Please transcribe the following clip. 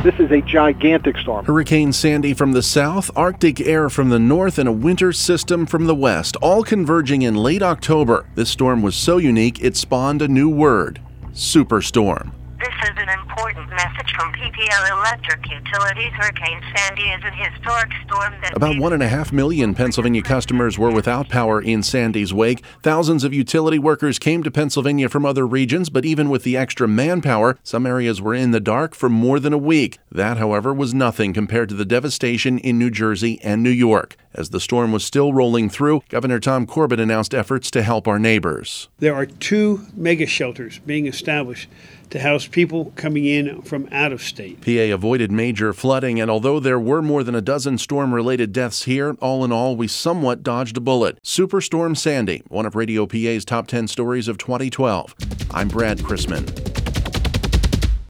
This is a gigantic storm. Hurricane Sandy from the south, Arctic air from the north, and a winter system from the west, all converging in late October. This storm was so unique, it spawned a new word: superstorm. This is an important message from PPL Electric Utilities. Hurricane Sandy is a historic storm that... About 1.5 million Pennsylvania customers were without power in Sandy's wake. Thousands of utility workers came to Pennsylvania from other regions, but even with the extra manpower, some areas were in the dark for more than a week. That, however, was nothing compared to the devastation in New Jersey and New York. As the storm was still rolling through, Governor Tom Corbett announced efforts to help our neighbors. There are 2 mega shelters being established to house people coming in from out of state. PA avoided major flooding, and although there were more than a dozen storm-related deaths here, all in all, we somewhat dodged a bullet. Superstorm Sandy, one of Radio PA's top 10 stories of 2012. I'm Brad Chrisman.